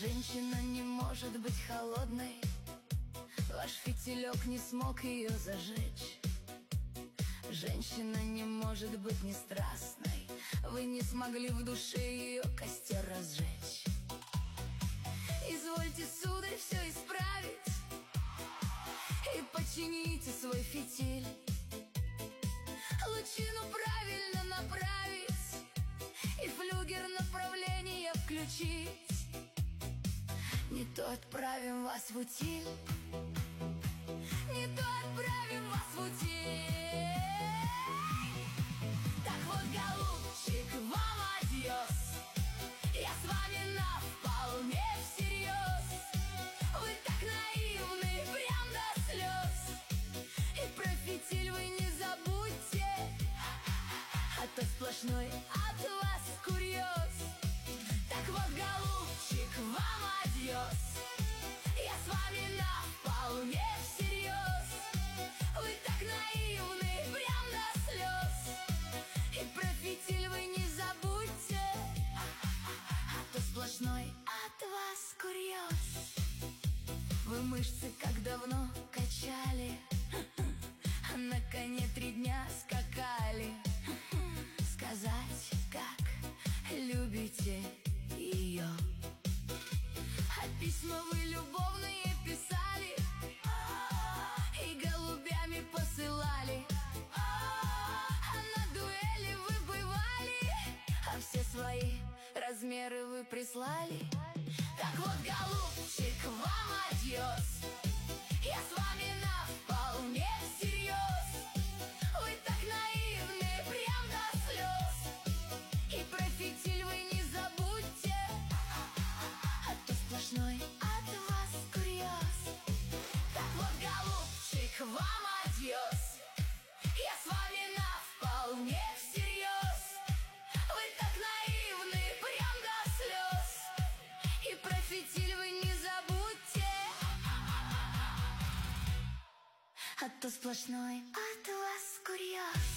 Женщина не может быть холодной, ваш фитилек не смог ее зажечь. Женщина не может быть не страстной, вы не смогли в душе ее костер разжечь. Извольте, сударь, все исправить и почините свой фитиль. Лучину правильно направить и флюгер направление включить. Не то отправим вас в утиль, не то отправим вас в утиль. Так вот, голубчик, вам адьос, я с вами на вполне всерьез. Вы так наивны, прям до слез, и про фитиль вы не забудьте, а то сплошной от вас курьез. Так вот, голубчик, вам адьос, я с вами на вполне всерьез. Вы так наивны, прям до слез, и про фитиль вы не забудьте, а то сплошной от вас курьез. Вы мышцы как давно качали, а на коне 3 дня скакали. Сказать, как любите ее, а письма вы любовные писали и голубями посылали. А на дуэли вы бывали, а все свои размеры вы прислали. Так вот, голубчик, вам адьос, я с вами на вполне всерьез. Вы так наивны, прям до слез, и про фитиль вы не забудьте, а то сплошной от вас курьез. Так вот, голубчик, вам адьос, я с вами на вполне всерьез. Вы так наивны, прям до слез, и про фитиль вы не забудьте, а то сплошной от вас курьез.